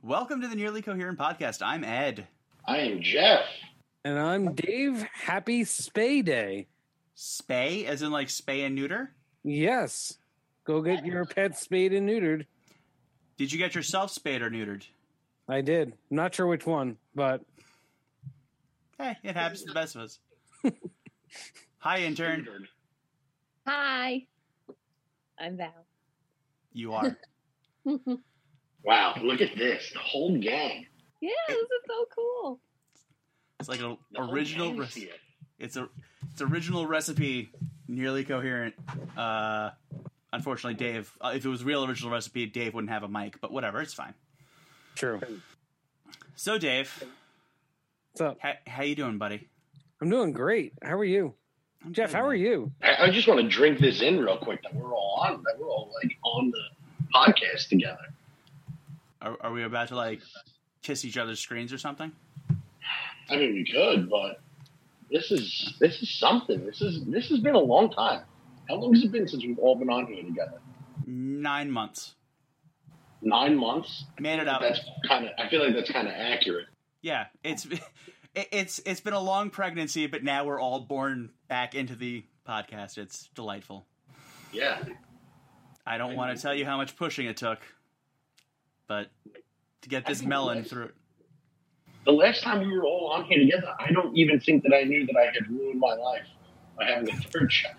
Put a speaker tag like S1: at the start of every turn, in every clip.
S1: Welcome to the Nearly Coherent Podcast. I'm Ed.
S2: I am Jeff.
S3: And I'm Dave. Happy Spay Day.
S1: Spay, as in like spay and neuter?
S3: Yes. Go get your pet spayed and neutered.
S1: Did you get yourself spayed or neutered?
S3: I did. I'm not sure which one, but...
S1: Hey, it happens to the best of us. Hi, intern.
S4: Hi. I'm Val.
S1: You are.
S2: Wow, look at this. The whole gang.
S4: Yeah, this is so cool.
S1: It's like an
S2: The whole
S1: original
S2: gang is
S1: recipe.
S2: here.
S1: It's original recipe, Nearly Coherent. Unfortunately, Dave, if it was real original recipe, Dave wouldn't have a mic, but whatever, it's fine.
S3: True.
S1: So, Dave,
S3: What's up?
S1: how you doing, buddy?
S3: I'm doing great. How are you?
S1: I'm
S3: Jeff,
S1: good,
S3: how are
S1: man.
S3: you?
S2: I just want to drink this in real quick that we're all on the podcast together.
S1: Are we about to, like, kiss each other's screens or something?
S2: I mean, we could, but this is something. This has been a long time. How long has it been since we've all been on here together?
S1: 9 months.
S2: 9 months.
S1: Made it up.
S2: I feel like that's kind of accurate.
S1: Yeah, it's been a long pregnancy, but now we're all born back into the podcast. It's delightful.
S2: Yeah.
S1: I don't want to tell you how much pushing it took, but to get this melon through.
S2: The last time we were all on here together, I don't even think that I knew that I had ruined my life by having a third child.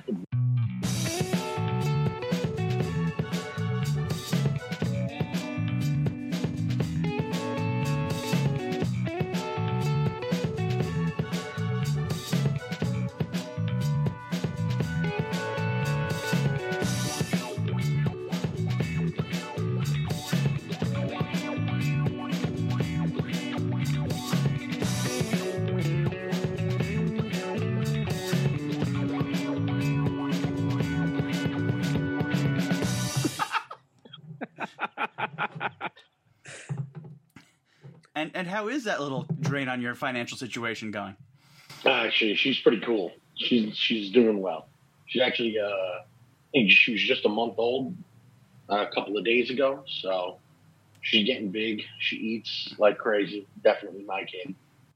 S1: And how is that little drain on your financial situation going?
S2: Actually, she's pretty cool. She's doing well. She's actually, I think she was just a month old a couple of days ago, so she's getting big. She eats like crazy. Definitely my kid.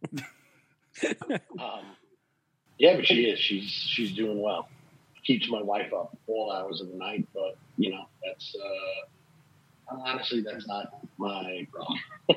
S2: Yeah, but she is. She's doing well. Keeps my wife up all hours of the night, but that's honestly that's not my problem.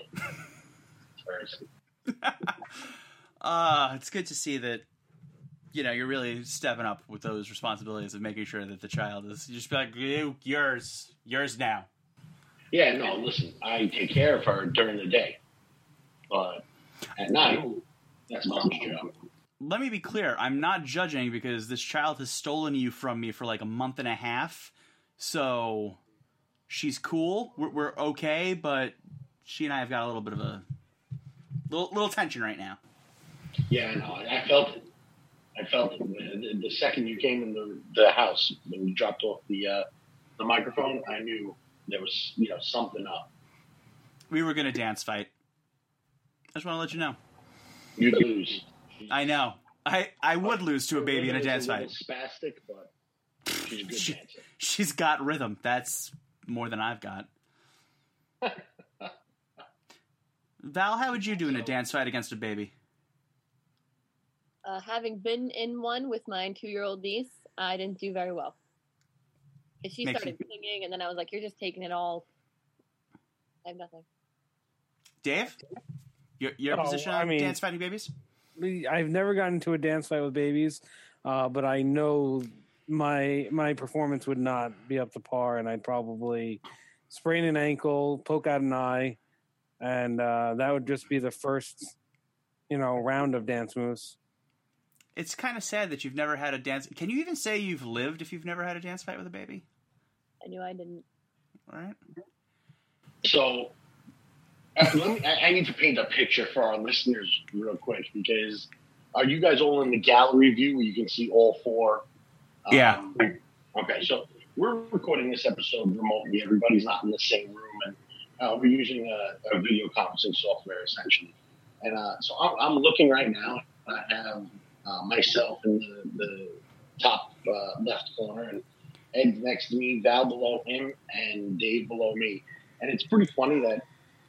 S1: It's good to see that, you're really stepping up with those responsibilities of making sure that the child is just be like, yours now.
S2: Yeah, no, listen, I take care of her during the day, but at night, that's mom's job.
S1: Let me be clear. I'm not judging because this child has stolen you from me for like a month and a half. So she's cool. We're okay, but she and I have got a little bit of a little tension right now.
S2: Yeah, I know. I felt it. The second you came in the house, when you dropped off the microphone, I knew there was something up.
S1: We were going to dance fight. I just want to let you know.
S2: You'd lose.
S1: I know. I would lose to a baby in a dance fight.
S2: Spastic, but she's a good dancer.
S1: She's got rhythm. That's more than I've got. Val, how would you do in a dance fight against a baby?
S4: Having been in one with my 2-year-old niece, I didn't do very well. She started singing, and then I was like, "You're just taking it all." I have nothing.
S1: Dave, your position on dance fighting babies?
S3: I've never gotten into a dance fight with babies, but I know my performance would not be up to par, and I'd probably sprain an ankle, poke out an eye, and that would just be the first, round of dance moves.
S1: It's kind of sad that you've never had a dance. Can you even say you've lived if you've never had a dance fight with a baby?
S4: I knew I didn't.
S1: All right.
S2: So, I need to paint a picture for our listeners real quick, because are you guys all in the gallery view where you can see all four?
S1: Yeah.
S2: Okay, so we're recording this episode remotely. Everybody's not in the same room, and we're using a video conferencing software, essentially. And so I'm looking right now. I have myself in the top left corner, and Ed next to me, Val below him, and Dave below me. And it's pretty funny that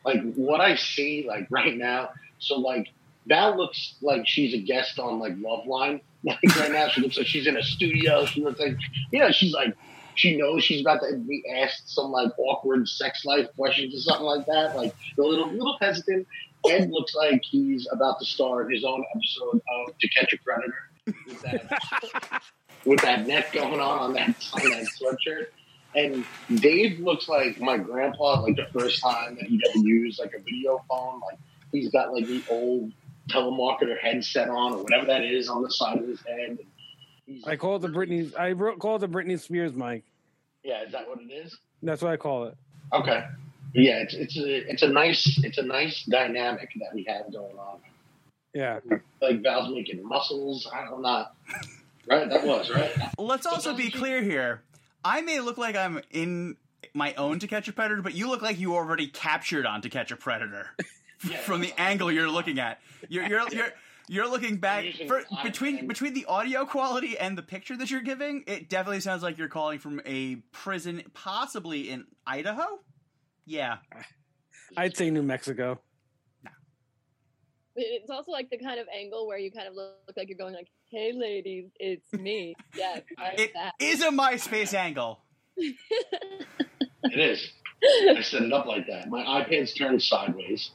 S2: like what I see like right now. So like Val looks like she's a guest on like Loveline. Like right now, she looks like she's in a studio. She looks like she's like she knows she's about to be asked some like awkward sex life questions or something like that. Like a little hesitant. Ed looks like he's about to star in his own episode of To Catch a Predator with that neck going on that sweatshirt. And Dave looks like my grandpa, like the first time that he ever used like a video phone. Like he's got like the old telemarketer headset on or whatever that is on the side of his head.
S3: I call it the Britney Spears mic.
S2: Yeah, is that what it is?
S3: That's what I call it.
S2: Okay. Yeah, it's a nice dynamic that we have going on.
S3: Yeah.
S2: Like Val's making muscles. I don't know. Right? That was, right?
S1: Let's also be clear here. I may look like I'm in my own To Catch a Predator, but you look like you already captured on To Catch a Predator. From the angle you're looking at. You're looking back between the audio quality and the picture that you're giving, it definitely sounds like you're calling from a prison, possibly in Idaho. Yeah.
S3: I'd say New Mexico.
S1: No.
S4: It's also like the kind of angle where you kind of look like you're going like, "Hey, ladies, it's me." Yes,
S1: it is a MySpace angle.
S2: It is. I set it up like that. My iPad's turned sideways.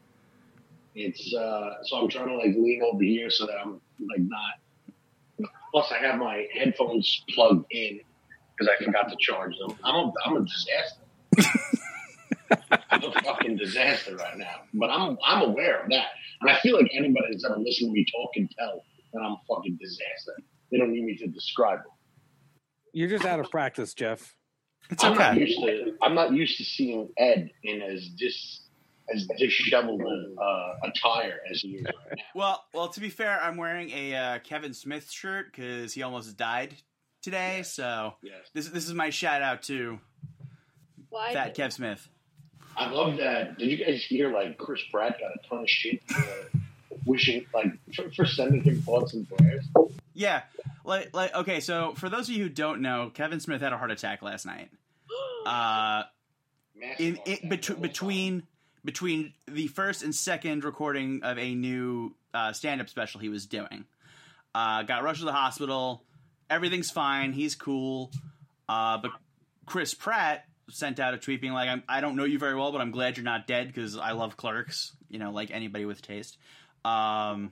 S2: It's so I'm trying to like lean over here so that I'm like not. Plus, I have my headphones plugged in because I forgot to charge them. I'm a disaster. I'm a fucking disaster right now. But I'm aware of that, and I feel like anybody that's ever listened to me talk can tell that I'm a fucking disaster. They don't need me to describe it.
S3: You're just out of practice, Jeff.
S1: It's okay.
S2: I'm not used to seeing Ed in as disheveled attire as he is right now.
S1: Well, to be fair, I'm wearing a Kevin Smith shirt because he almost died today. Yes. So this is my shout out to Fat Kev Smith.
S2: I love that. Did you guys hear like Chris Pratt got a ton of shit wishing like for sending him thoughts and prayers?
S1: Yeah, like okay. So for those of you who don't know, Kevin Smith had a heart attack last night. Between the first and second recording of a new stand-up special he was doing. Got rushed to the hospital. Everything's fine. He's cool. But Chris Pratt sent out a tweet being like, I don't know you very well, but I'm glad you're not dead because I love Clerks, like anybody with taste. And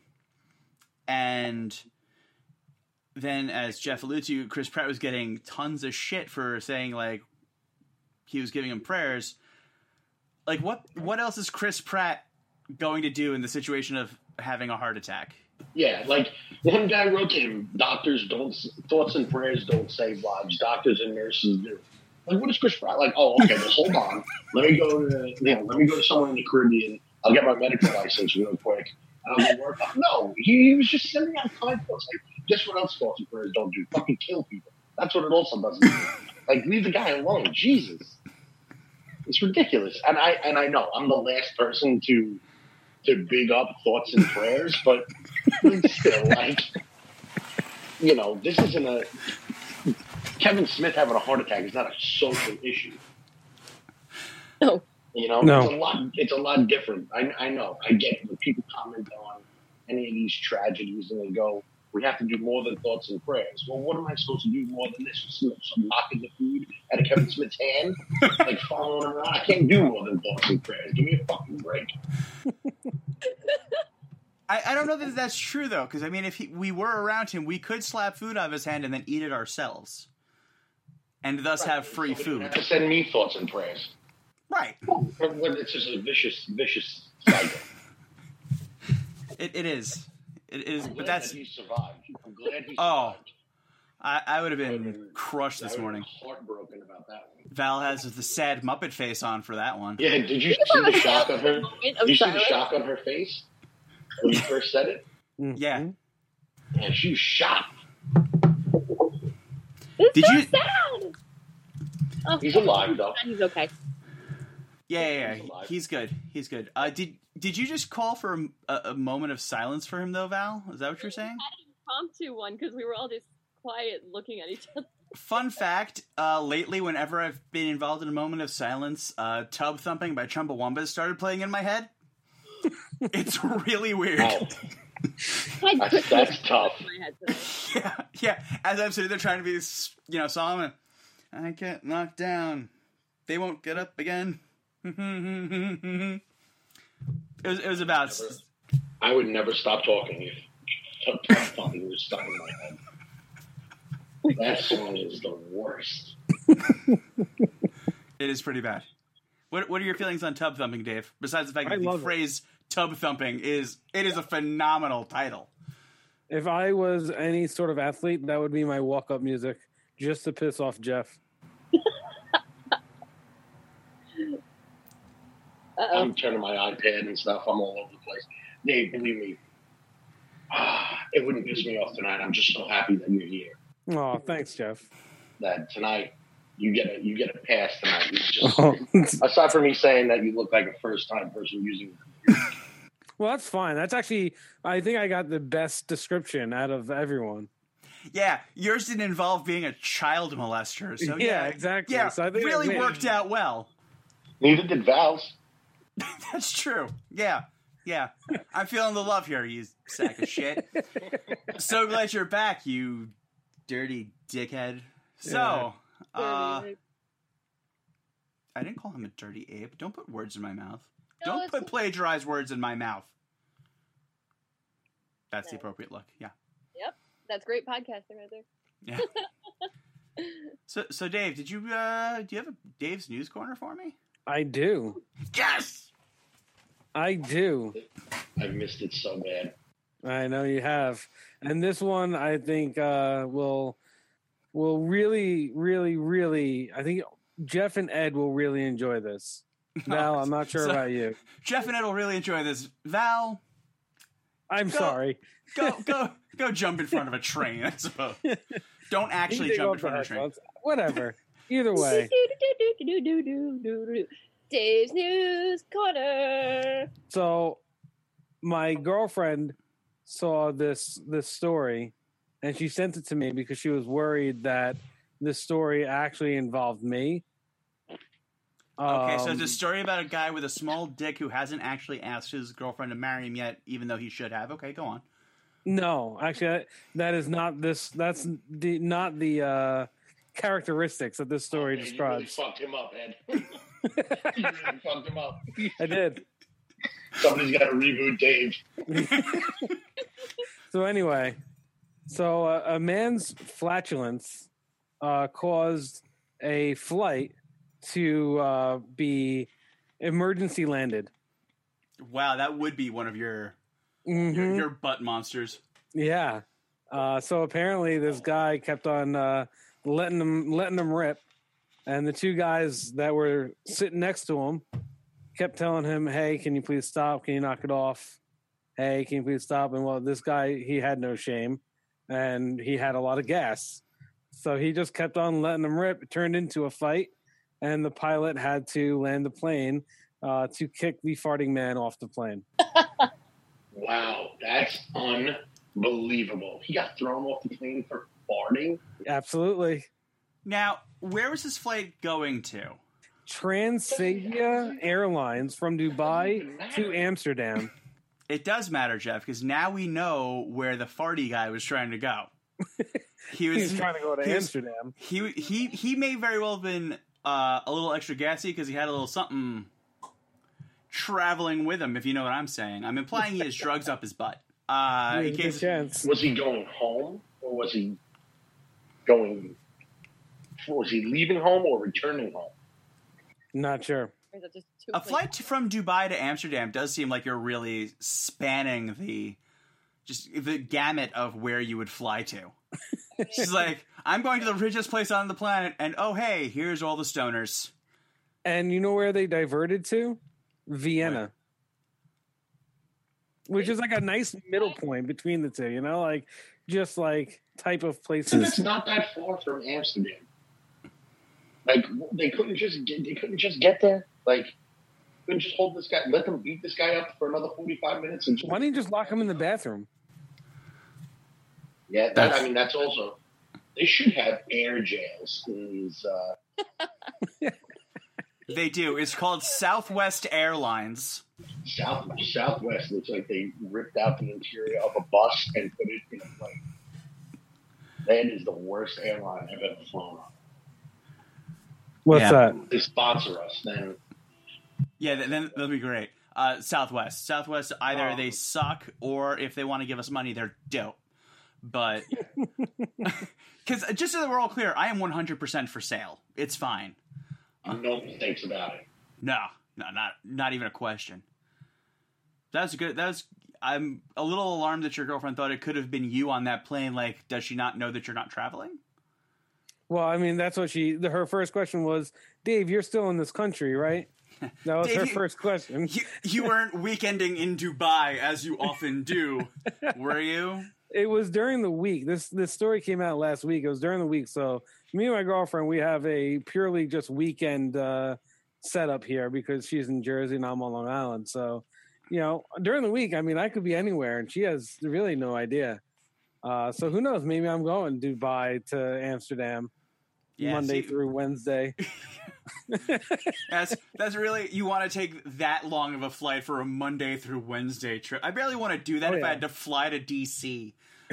S1: then, as Jeff alluded to, Chris Pratt was getting tons of shit for saying, like, he was giving him prayers. Like, what else is Chris Pratt going to do in the situation of having a heart attack?
S2: Yeah, like, one guy wrote to him, thoughts and prayers don't save lives. Doctors and nurses do. Like, what is Chris Pratt? Like, oh, okay, well, hold on. Let me go to somewhere in the Caribbean. I'll get my medical license real quick. And I'll go work out. No, he was just sending out kind thoughts. Like, guess what else thoughts and prayers don't do? Fucking kill people. That's what it also doesn't do. Like, leave the guy alone. Jesus. It's ridiculous. And I know I'm the last person to big up thoughts and prayers, but still, like, this isn't a Kevin Smith having a heart attack is not a social issue.
S4: No.
S3: No.
S2: It's a lot different. I know. I get it. When people comment on any of these tragedies and they go, we have to do more than thoughts and prayers. Well, what am I supposed to do more than this? Some knocking the food out of Kevin Smith's hand? Like following him around? I can't do more than thoughts and prayers. Give me a fucking break.
S1: I don't know that that's true, though, because, I mean, if we were around him, we could slap food out of his hand and then eat it ourselves. And thus have free food.
S2: Have to send me thoughts and prayers.
S1: Right.
S2: It's just a vicious cycle.
S1: It is. It is, but
S2: that he survived. I'm glad he survived.
S1: Oh, I would have been crushed this morning.
S2: Heartbroken about that one.
S1: Val has the sad Muppet face on for that one.
S2: Yeah, did you see the shock on her? Did you see the shock on her face when you first said it?
S3: Mm-hmm.
S1: Yeah.
S2: And she was shocked.
S4: Did you? Sad. Oh,
S2: he's alive though.
S4: He's okay.
S1: Yeah. He's good. Did you just call for a moment of silence for him though, Val? Is that what you're saying?
S4: I had an impromptu one because we were all just quiet looking at each other.
S1: Fun fact, lately, whenever I've been involved in a moment of silence, Tub Thumping by Chumbawamba started playing in my head. It's really weird.
S2: Oh, that's tough.
S1: Yeah. As I'm sitting there trying to be, solemn, I get knocked down. They won't get up again. It was about...
S2: I would never stop talking if Tub Thumping was stuck in my head. That song is the worst.
S1: It is pretty bad. What are your feelings on Tub Thumping, Dave? Besides the fact that the phrase Tub Thumping is a phenomenal title.
S3: If I was any sort of athlete, that would be my walk-up music, just to piss off Jeff.
S2: I'm turning my iPad and stuff. I'm all over the place. Dave, believe me, it wouldn't piss me off tonight. I'm just so happy that you're here.
S3: Oh, thanks, Jeff.
S2: That tonight you get a pass tonight. Just, aside from me saying that you look like a first-time person using the computer.
S3: Well, that's fine. That's actually, I think I got the best description out of everyone.
S1: Yeah, yours didn't involve being a child molester. So
S3: yeah, exactly.
S1: Yeah,
S3: so I think
S1: really worked out well.
S2: Neither did Val's.
S1: That's true. Yeah. I'm feeling the love here, you sack of shit. So glad you're back, you dirty dickhead. So, I didn't call him a dirty ape. Don't put words in my mouth.
S4: No,
S1: Don't put plagiarized words in my mouth. That's the appropriate look. Yeah.
S4: Yep. That's great podcasting right there.
S1: Yeah. So Dave, do you have a Dave's News Corner for me?
S3: I do.
S1: Yes!
S3: I do.
S2: I missed it so bad.
S3: I know you have. And this one, I think, will really, really, really, I think Jeff and Ed will really enjoy this. Val, I'm not sure about you.
S1: Jeff and Ed will really enjoy this. Val,
S3: I'm sorry.
S1: Go jump in front of a train, I suppose. Don't actually jump in front of a train.
S3: Whatever. Either way.
S4: Dave's News Corner.
S3: So, my girlfriend saw this story, and she sent it to me because she was worried that this story actually involved me.
S1: Okay, so it's a story about a guy with a small dick who hasn't actually asked his girlfriend to marry him yet, even though he should have. Okay, go on.
S3: No, actually, that is not this. That's not the characteristics that this story describes.
S2: You really fucked him up, Ed. You really fucked him up.
S3: I did.
S2: Somebody's got to reboot Dave.
S3: So anyway, a man's flatulence caused a flight to be emergency landed.
S1: Wow, that would be one of your butt monsters.
S3: Yeah. So apparently this guy kept on letting them rip, and the two guys that were sitting next to him kept telling him, "Hey, can you please stop? Can you knock it off? Hey, can you please stop?" And well, this guy, he had no shame, and he had a lot of gas, so he just kept on letting them rip. It turned into a fight, and the pilot had to land the plane to kick the farting man off the plane.
S2: Wow, that's unbelievable. He got thrown off the plane for farting?
S3: Absolutely.
S1: Now, where was this flight going to?
S3: Transavia Airlines from Dubai to Amsterdam.
S1: It does matter, Jeff, because now we know where the farty guy was trying to go. He was
S3: trying to go to Amsterdam.
S1: He may very well have been a little extra gassy because he had a little something traveling with him, if you know what I'm saying. I'm implying he has drugs up his butt. In case,
S2: was he going home, or was he leaving home or returning home?
S3: Not sure.
S1: A flight from Dubai to Amsterdam does seem like you're really spanning the gamut of where you would fly to. She's like, I'm going to the richest place on the planet, and oh hey, here's all the stoners.
S3: And you know where they diverted to? Vienna. Which is like a nice middle point between the two, just like type of places.
S2: So it's not that far from Amsterdam. Like they couldn't just get there. Like couldn't just hold this guy, let them beat this guy up for another 45 minutes. And
S3: why don't you just lock him in the bathroom?
S2: Yeah, that's also. They should have air jails in these.
S1: They do. It's called Southwest Airlines.
S2: Southwest looks like they ripped out the interior of a bus and put it in a plane. That is the worst airline I've ever flown on.
S3: What's that?
S2: If they sponsor us, then
S1: Yeah, then that'll be great. Southwest. Southwest, either they suck or if they want to give us money, they're dope. But, because just so that we're all clear, I am 100% for sale. It's fine.
S2: no mistakes about it.
S1: No, not even a question. That's good. I'm a little alarmed that your girlfriend thought it could have been you on that plane. Like, does she not know that you're not traveling?
S3: Well, I mean, that's what her first question was, Dave, you're still in this country, right? That was
S1: Dave,
S3: her first question.
S1: You weren't weekending in Dubai as you often do, were you?
S3: It was during the week. This story came out last week. It was during the week. So me and my girlfriend, we have a purely just weekend setup here because she's in Jersey and I'm on Long Island. So, during the week, I mean, I could be anywhere and she has really no idea. So who knows? Maybe I'm going to Dubai to Amsterdam Monday through Wednesday.
S1: That's really, you want to take that long of a flight for a Monday through Wednesday trip. I barely want to do that I had to fly to DC.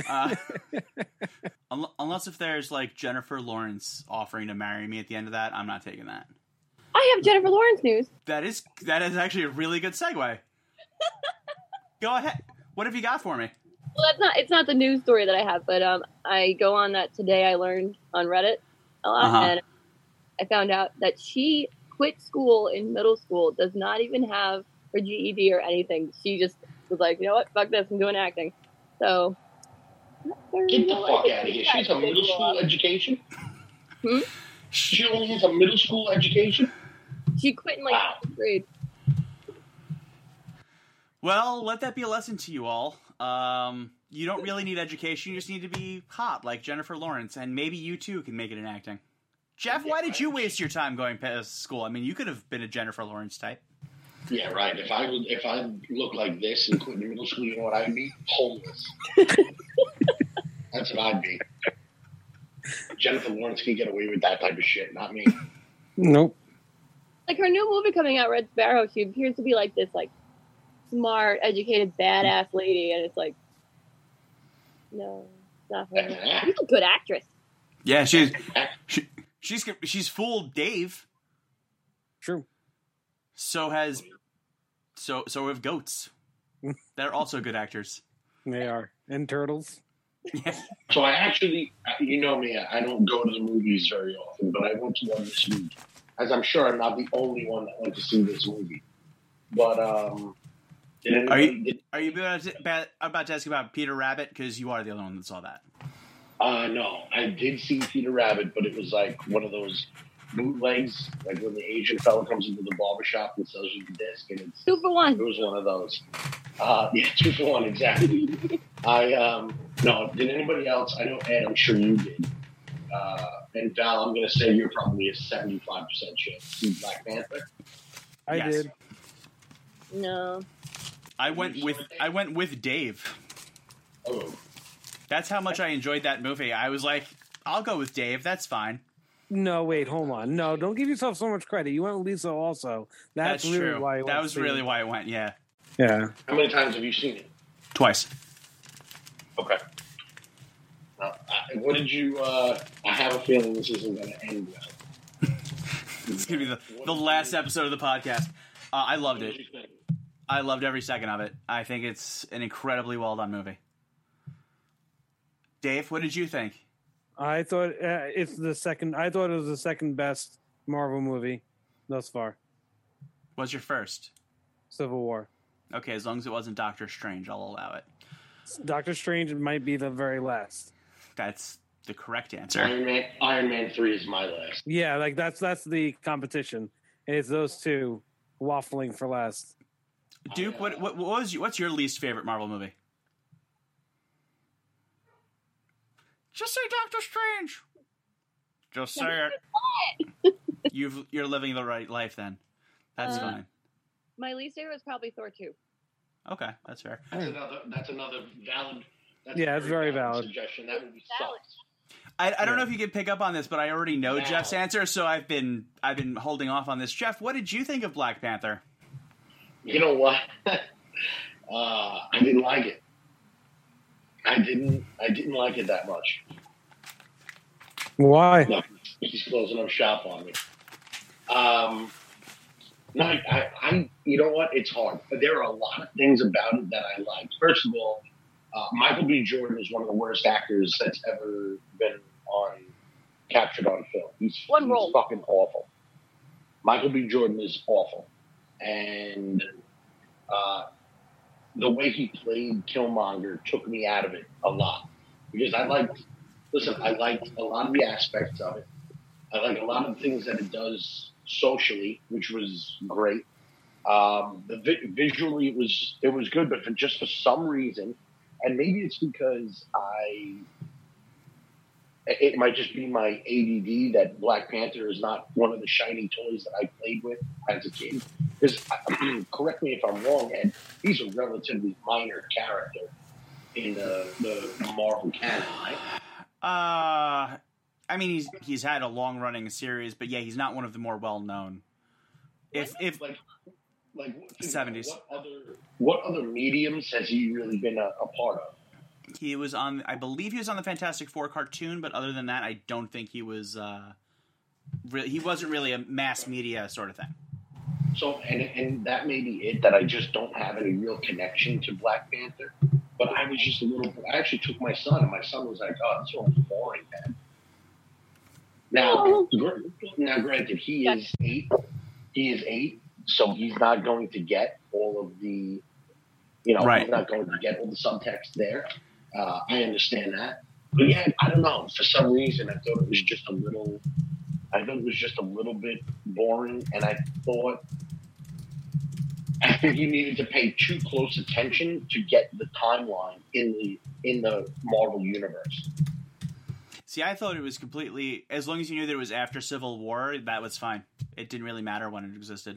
S1: Unless if there's like Jennifer Lawrence offering to marry me at the end of that, I'm not taking that.
S4: I have Jennifer Lawrence news.
S1: That is actually a really good segue. Go ahead. What have you got for me?
S4: Well, it's not the news story that I have, but I go on that Today I Learned on Reddit a lot, and I found out that she quit school in middle school, does not even have her GED or anything. She just was like, you know what, fuck this, I'm doing acting. So
S2: get the fuck out of here. She has a middle school education? She only has a middle school education?
S4: She quit in 8th grade.
S1: Well, let that be a lesson to you all. You don't really need education. You just need to be hot like Jennifer Lawrence, and maybe you too can make it in acting. Jeff, why did you waste your time going past school? I mean, you could have been a Jennifer Lawrence type.
S2: Yeah, right. If I looked like this and quit in middle school, you know what I'd be? Homeless. That's what I'd be. Jennifer Lawrence can get away with that type of shit, not me.
S3: Nope.
S4: Like her new movie coming out, Red Sparrow, she appears to be like this smart, educated, badass lady, and it's like, no, not her. She's a good actress.
S1: Yeah, she's fooled Dave.
S3: True.
S1: So have goats. They're also good actors.
S3: They are. And turtles.
S1: Yeah.
S2: So I actually, you know me, I don't go to the movies very often, but I went to one this week. As I'm sure I'm not the only one that went to see this movie. But,
S1: are you about to ask about Peter Rabbit? Because you are the only one that saw that.
S2: No, I did see Peter Rabbit, but it was like one of those bootlegs, like when the Asian fella comes into the barbershop and sells you the disc, and it's
S4: 2 for 1.
S2: It was one of those. Yeah, 2 for 1, exactly. No, did anybody else? I know Ed, I'm sure you did. And Val, I'm going to say you're probably a 75% chance to see Black Panther.
S3: I did.
S4: No.
S1: I went with Dave.
S2: Oh.
S1: That's how much I enjoyed that movie. I was like, I'll go with Dave. That's fine.
S3: No, wait, hold on. No, don't give yourself so much credit. You went with Lisa also. That's really
S1: true.
S3: why.
S1: That was really why I went. Yeah.
S3: Yeah.
S2: How many times have you seen it?
S1: Twice.
S2: Okay. What did you? I have a feeling this isn't going to end well.
S1: This is going to be the last episode of the podcast. I loved it. I loved every second of it. I think it's an incredibly well done movie. Dave, what did you think?
S3: I thought it's the second. I thought it was the second best Marvel movie thus far.
S1: What's your first?
S3: Civil War.
S1: Okay, as long as it wasn't Doctor Strange, I'll allow it.
S3: Doctor Strange might be the very last.
S1: That's the correct answer.
S2: Iron Man 3 is my last.
S3: Yeah, like that's the competition. It's those two waffling for last.
S1: Duke, what's your least favorite Marvel movie? Just say Doctor Strange. Just say it. You're living the right life then. That's fine.
S4: My least favorite was probably Thor 2.
S1: Okay, that's fair.
S2: That's another valid.
S3: That's very valid.
S2: Suggestion. That movie sucks.
S1: I don't know if you could pick up on this, but I already know
S2: Wow.
S1: Jeff's answer, so I've been holding off on this. Jeff, what did you think of Black Panther?
S2: You know what? I didn't like it. I didn't like it that much.
S3: Why?
S2: No, he's closing up shop on me. No, I you know what? It's hard. But there are a lot of things about it that I like. First of all, Michael B. Jordan is one of the worst actors that's ever been captured on film. He's fucking awful. Michael B. Jordan is awful. And the way he played Killmonger took me out of it a lot. Because I liked a lot of the aspects of it. I like a lot of the things that it does socially, which was great. Visually, it was good, but for some reason, and maybe it's because it might just be my ADD that Black Panther is not one of the shiny toys that I played with as a kid. Because, correct me if I'm wrong, Ed, he's a relatively minor character in the Marvel canon, right?
S1: I mean, he's had a long running series, but yeah, he's not one of the more well known. If
S2: like
S1: 70s,
S2: what other mediums has he really been a part of?
S1: He was on, I believe he was on the Fantastic Four cartoon, but other than that, I don't think he was. He wasn't really a mass media sort of thing.
S2: So, and that may be it, that I just don't have any real connection to Black Panther. But I was just I actually took my son, and my son was like, "Oh, this one's boring, man." Now, granted, he is 8. He is 8, so he's not going to get all of the,
S1: right.
S2: He's not going to get all the subtext there. I understand that, but yeah, I don't know. For some reason, I thought it was just a little bit boring, and I think you needed to pay too close attention to get the timeline in the Marvel universe.
S1: See, I thought it was completely, as long as you knew that it was after Civil War, that was fine. It didn't really matter when it existed.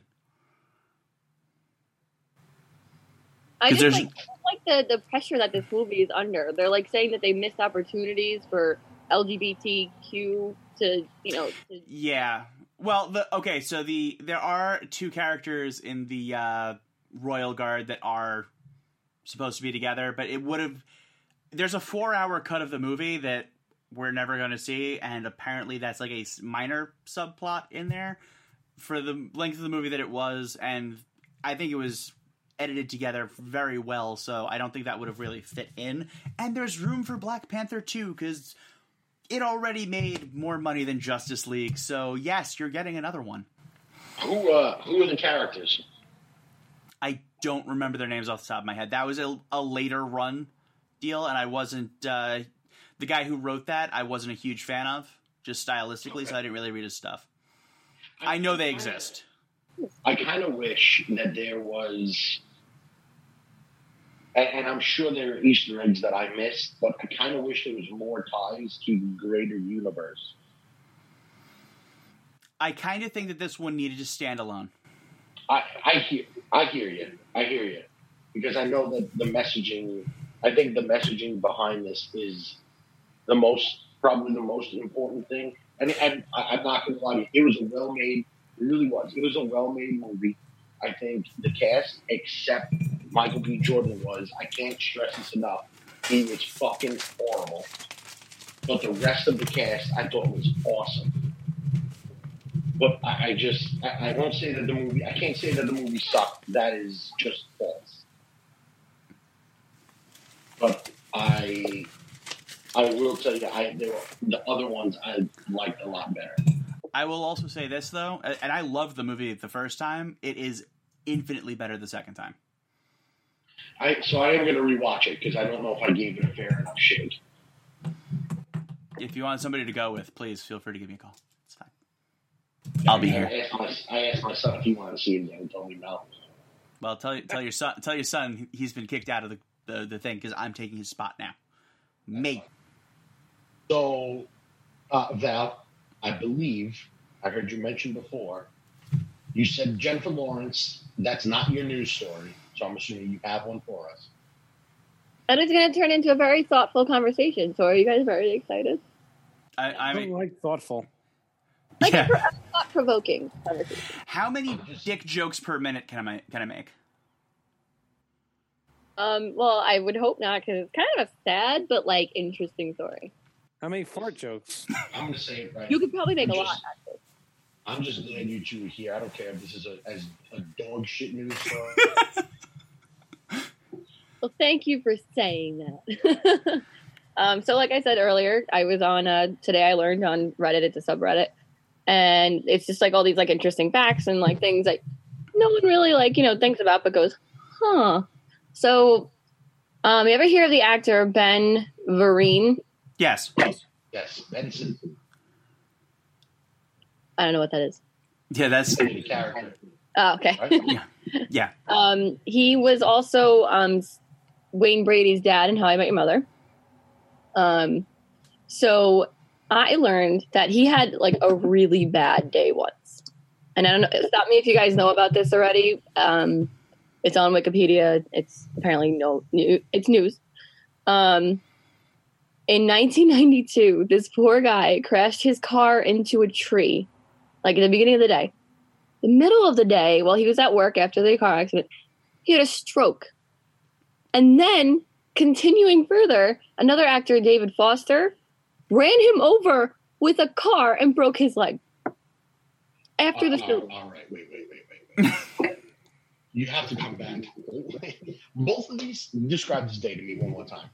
S4: I just like the pressure that this movie is under. They're like saying that they missed opportunities for LGBTQ to.
S1: Yeah. Well, so there are 2 characters in the Royal Guard that are supposed to be together, but there's a 4-hour cut of the movie that we're never going to see, and apparently that's like a minor subplot in there for the length of the movie that it was, and I think it was edited together very well, so I don't think that would have really fit in. And there's room for Black Panther 2, because it already made more money than Justice League, so yes, you're getting another one.
S2: Who are the characters?
S1: I don't remember their names off the top of my head. That was a later run deal, and I wasn't... the guy who wrote that, I wasn't a huge fan of, just stylistically, okay. So I didn't really read his stuff. I know they exist.
S2: I kind of wish that there was... And I'm sure there are Easter eggs that I missed, but I kind of wish there was more ties to the greater universe.
S1: I kind of think that this one needed to stand alone.
S2: I hear you. Because I know that I think the messaging behind this is probably the most important thing. And I'm not going to lie to you, it was it really was. It was a well-made movie. I think the cast, except Michael B. Jordan I can't stress this enough, he was fucking horrible. But the rest of the cast I thought was awesome. But I won't say that I can't say that the movie sucked. That is just false. But I will tell you, the other ones I liked a lot better.
S1: I will also say this, though, and I loved the movie the first time. It is infinitely better the second time.
S2: So I am going to rewatch it, because I don't know if I gave it a fair enough shake.
S1: If you want somebody to go with, please feel free to give me a call. It's fine. I'll be here.
S2: I asked my son if he wanted to see it, and he told me no.
S1: Well, tell your son he's been kicked out of the thing, because I'm taking his spot now. Me.
S2: So, Val, I believe I heard you mention before. You said Jennifer Lawrence. That's not your news story, so I'm assuming you have one for us.
S4: And it's going to turn into a very thoughtful conversation. So, are you guys very excited?
S1: I mean,
S3: like thoughtful.
S4: Like
S1: yeah.
S4: a thought-provoking conversation.
S1: How many dick jokes per minute can I make?
S4: Well, I would hope not, because it's kind of a sad but like interesting story.
S3: How many fart jokes?
S2: I'm gonna say it right.
S4: You could probably make
S2: I'm
S4: a lot.
S2: just- I'm just glad you two are here. I don't care if this is a dog shit news story.
S4: Well, thank you for saying that. So like I said earlier, I was on Today I Learned on Reddit. It's a subreddit. And it's just like all these like interesting facts and like things that no one really like, thinks about, but goes, huh. So you ever hear of the actor Ben Vereen?
S1: Yes.
S2: Yes, Benson,
S4: I don't know what that is.
S1: Yeah, that's
S2: the character,
S4: Oh, okay.
S2: right?
S1: yeah.
S4: He was also Wayne Brady's dad in How I Met Your Mother. So I learned that he had like a really bad day once. And I don't know, stop me if you guys know about this already. It's on Wikipedia. It's apparently it's news. In 1992, this poor guy crashed his car into a tree, like at the beginning of the day. The middle of the day, while he was at work after the car accident, he had a stroke. And then, continuing further, another actor, David Foster, ran him over with a car and broke his leg. After the film.
S2: All right, wait. You have to come back. Both of these, describe this day to me one more time.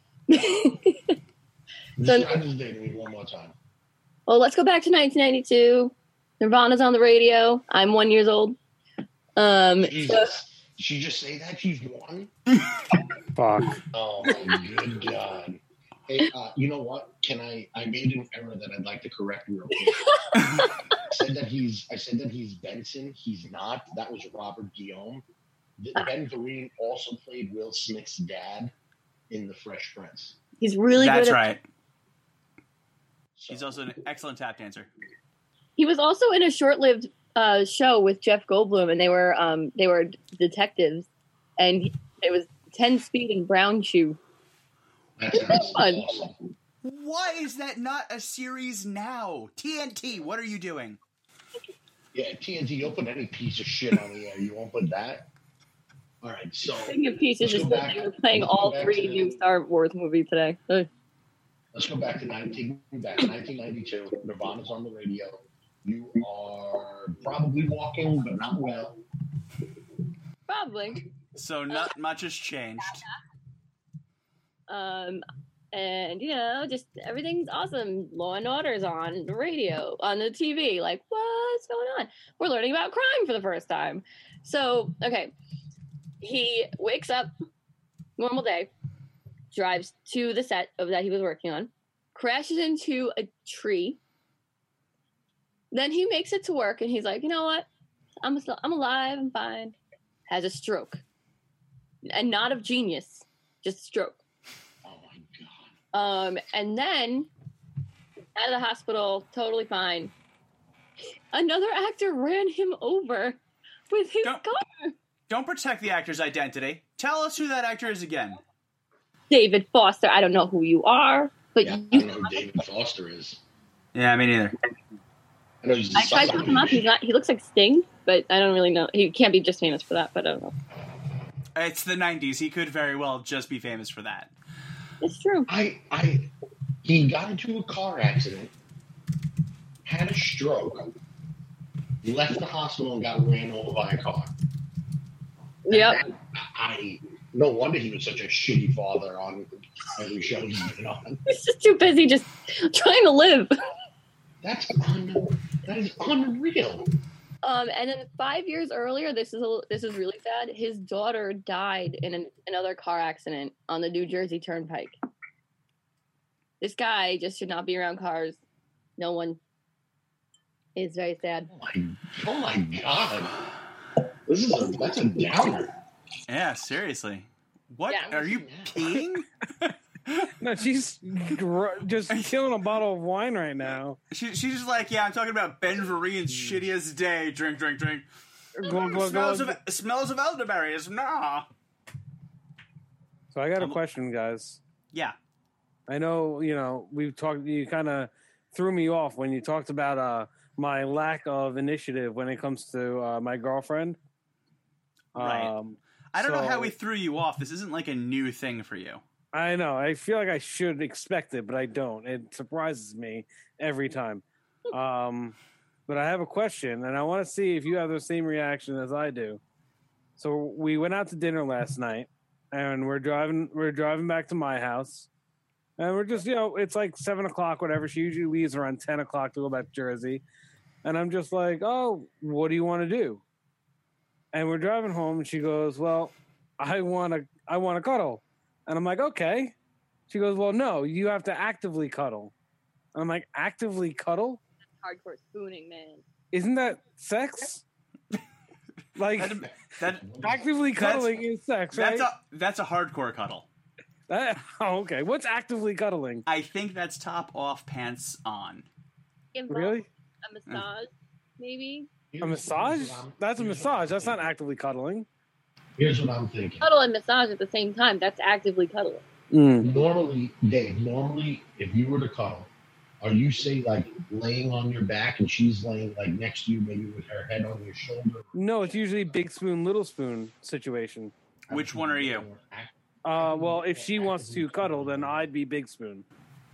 S2: Describe this day to me one more time.
S4: Well, let's go back to 1992. Nirvana's on the radio. I'm 1 year old.
S2: Jesus. Did she just say that? She's one?
S3: Fuck.
S2: Oh, my good God. Hey, you know what? I made an error that I'd like to correct real quick. I said that he's Benson. He's not. That was Robert Guillaume. Ben Vereen also played Will Smith's dad in The Fresh Prince.
S4: He's really
S1: That's
S4: good.
S1: right.
S2: So,
S1: He's also an excellent tap dancer.
S4: He was also in a short-lived show with Jeff Goldblum, and they were detectives, and it was 10 Speed and Brown Shoe.
S2: that sounds
S4: Fun.
S2: awesome.
S1: Why is that not a series now? TNT, what are you doing?
S2: Yeah, TNT, you'll put any piece of shit on the air. You won't put that? All right, so
S4: Speaking of pieces,
S2: Let's
S4: just
S2: go
S4: that
S2: back-
S4: they were playing
S2: let's go
S4: all
S2: back
S4: three
S2: to-
S4: new Star Wars movies today. Ugh.
S2: let's go back to 1992. Nirvana's on the radio. You are probably walking, but not well.
S4: Probably.
S1: So not much has changed.
S4: And just everything's awesome. Law and Order's on the radio, on the TV. Like, what's going on? We're learning about crime for the first time. So, okay. He wakes up, normal day, drives to the set of that he was working on, crashes into a tree. Then he makes it to work and he's like, you know what? I'm alive, I'm fine. Has a stroke. And not of genius, just stroke.
S2: Oh my God.
S4: And then out of the hospital, totally fine. Another actor ran him over with his
S1: Don't-
S4: car.
S1: Don't protect the actor's identity. Tell us who that actor is again.
S4: David Foster. I don't know who you are, but
S2: Yeah, I
S4: you.
S2: don't know who David Foster is.
S1: Yeah, me neither.
S2: I know he's the
S4: I tried to
S2: son
S4: look
S2: of
S4: him up. He's not. He looks like Sting, but I don't really know. He can't be just famous for that. But I don't know.
S1: It's the 90s. He could very well just be famous for that.
S4: It's true.
S2: He got into a car accident, had a stroke, left the hospital and got ran over by a car.
S4: Yep.
S2: No wonder he was such a shitty father on every show he's been on.
S4: He's just too busy just trying to live.
S2: That is unreal.
S4: And then 5 years earlier, this is really sad. His daughter died in another car accident on the New Jersey Turnpike. This guy just should not be around cars. No one. It's very sad.
S2: Oh my God. That's a downer.
S1: Yeah, seriously. What?
S4: Yeah.
S1: Are you peeing?
S3: No, she's just killing a bottle of wine right now.
S1: She's just like, yeah, I'm talking about Ben Vereen's shittiest day. Drink.
S3: Glug, glug, glug.
S1: Smells of elderberries. Nah.
S3: So I got a question, guys.
S1: Yeah.
S3: I know, we've talked, you kind of threw me off when you talked about my lack of initiative when it comes to my girlfriend.
S1: Right. I don't know how we
S3: so-
S1: threw you off. This isn't like a new thing for you.
S3: I know. I feel like I should expect it, but I don't. It surprises me every time. But I have a question, and I want to see if you have the same reaction as I do. So we went out to dinner last night, and we're driving back to my house, and we're just, it's like 7:00, whatever. She usually leaves around 10:00 to go back to Jersey, and I'm just like, oh, what do you want to do? And we're driving home, and she goes, well, I want to cuddle. And I'm like, okay. She goes, well, no, you have to actively cuddle. I'm like, actively cuddle?
S4: Hardcore spooning, man.
S3: Isn't that sex? Like, actively cuddling is sex, right?
S1: That's a hardcore cuddle.
S3: Okay. What's actively cuddling?
S1: I think that's top off, pants on.
S3: Really?
S4: A massage, maybe?
S3: A massage? That's a massage. That's not actively cuddling.
S2: Here's what I'm thinking.
S4: Cuddle and massage at the same time. That's actively cuddling.
S2: Normally, Dave, if you were to cuddle, are you, say, like, laying on your back and she's laying, like, next to you, maybe with her head on your shoulder?
S3: No, it's usually big spoon, little spoon situation.
S1: Which one are you?
S3: Well, if she wants to cuddle, then I'd be big spoon.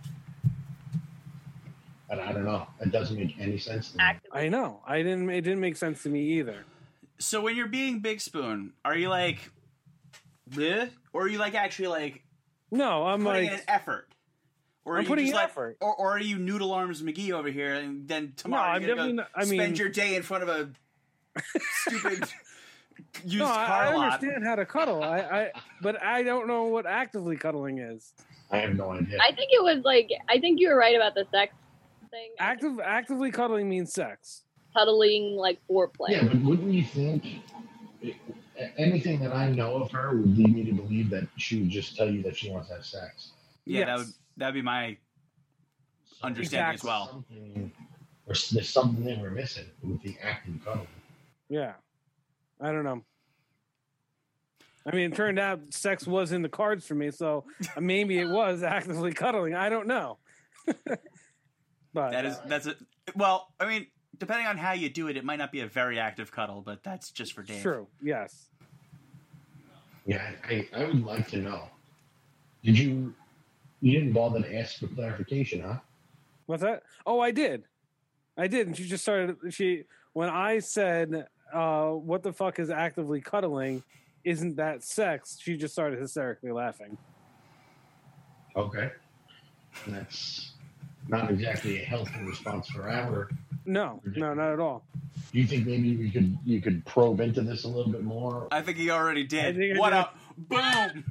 S2: But I don't know. It doesn't make any sense to me.
S4: Actively.
S3: I know. It didn't make sense to me either.
S1: So when you're being big spoon, are you like, bleh? Or are you like actually like
S3: No, I'm
S1: putting
S3: like
S1: in an effort? Or
S3: I'm
S1: are you
S3: putting
S1: just
S3: in
S1: like,
S3: effort.
S1: Or are you Noodle Arms McGee over here, and then tomorrow
S3: I'm
S1: you're gonna
S3: definitely
S1: go
S3: not- I mean-
S1: spend your day in front of a stupid used
S3: no,
S1: car
S3: I
S1: lot?
S3: understand how to cuddle. But I don't know what actively cuddling is.
S2: I have no idea.
S4: I think you were right about the sex thing.
S3: Actively cuddling means sex.
S4: Cuddling, like foreplay.
S2: Yeah, but wouldn't you think anything that I know of her would lead me to believe that she would just tell you that she wants to have sex?
S1: Yeah,
S3: Yes.
S1: that'd be my understanding as well.
S2: Or there's something that we're missing with the active cuddling.
S3: Yeah. I don't know. I mean, it turned out sex was in the cards for me, so maybe it was actively cuddling. I don't know. But
S1: That's it. Well, I mean, depending on how you do it, it might not be a very active cuddle, but that's just for Dave.
S3: true. Yes.
S2: Yeah, I would like to know. You didn't bother to ask for clarification, huh?
S3: What's that? Oh, I did. And she just started. When I said, "What the fuck is actively cuddling? Isn't that sex?" She just started hysterically laughing.
S2: Okay. That's not exactly a helpful response for our.
S3: No, not at all.
S2: Do you think maybe you could probe into this a little bit more?
S1: I think he already
S3: I
S1: did.
S3: think I
S1: What
S3: did.
S1: up? Boom!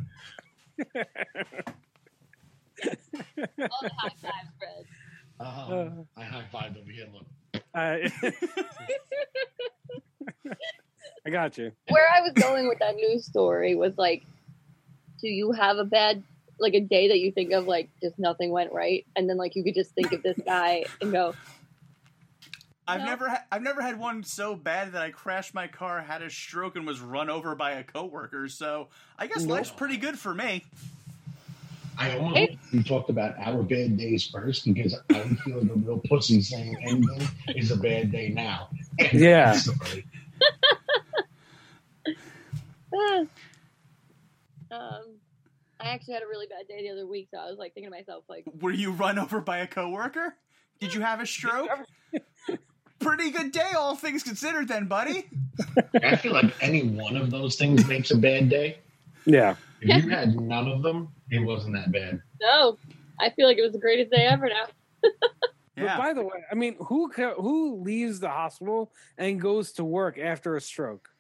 S4: All the high fives, Fred.
S2: I high-fived over here, look.
S3: I got you.
S4: Where I was going with that news story was like, do you have a bad, like a day that you think of like just nothing went right, and then like you could just think of this guy and go,
S1: I've
S4: No.
S1: never had one so bad that I crashed my car, had a stroke, and was run over by a coworker. So I guess
S3: No.
S1: life's pretty good for me.
S2: I almost hope you talked about our bad days first because I would feel like a real pussy saying anything is a bad day now.
S3: Yeah.
S2: Sorry.
S4: I actually had a really bad day the other week, so I was like thinking to myself, like,
S1: Were you run over by a coworker? Did you have a stroke? Pretty good day, all things considered, then, buddy.
S2: I feel like any one of those things makes a bad day.
S3: Yeah.
S2: If you had none of them, it wasn't that bad.
S4: no, I feel like it was the greatest day ever now.
S1: Yeah.
S3: But by the way, I mean, who leaves the hospital and goes to work after a stroke?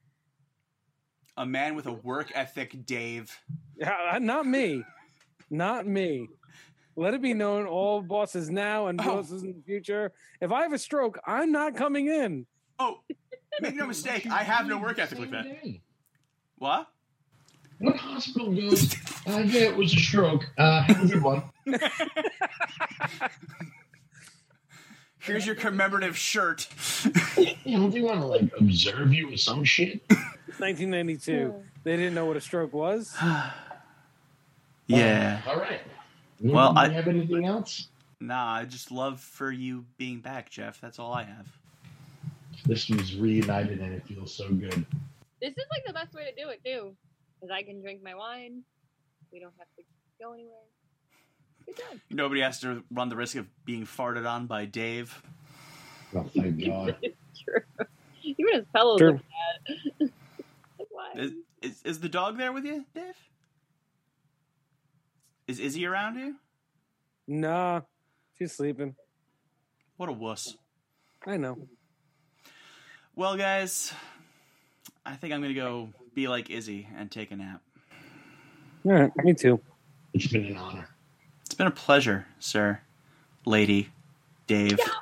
S1: A man with a work ethic, Dave.
S3: Yeah, not me. Not me. Let it be known, all bosses now and bosses in the future. If I have a stroke, I'm not coming in.
S1: Oh, make no mistake, I have no work ethic like that. What?
S2: What hospital goes, yeah, it was a stroke. Have a good one.
S1: Here's your commemorative shirt.
S2: You know, they want to, like, observe you with some shit.
S3: 1992. They didn't know what a stroke was.
S1: Yeah.
S2: All right.
S1: Well,
S2: do
S1: I-
S2: you have anything else?
S1: Nah, I just love for you being back, Jeff. That's all I have.
S5: This was reunited and it feels so good.
S4: This is like the best way to do it too, because I can drink my wine. We don't have to go anywhere. Good job.
S1: Nobody has to run the risk of being farted on by Dave.
S5: Oh, thank God.
S4: True. Even his pillows
S3: True.
S4: look bad. Like, why?
S1: Is the dog there with you, Dave? Is Izzy around you?
S3: Nah, she's sleeping.
S1: What a wuss.
S3: I know.
S1: Well, guys, I think I'm going to go be like Izzy and take a nap.
S3: All right, me too.
S5: It's been an honor.
S1: It's been a pleasure, sir, lady, Dave.
S4: Yeah.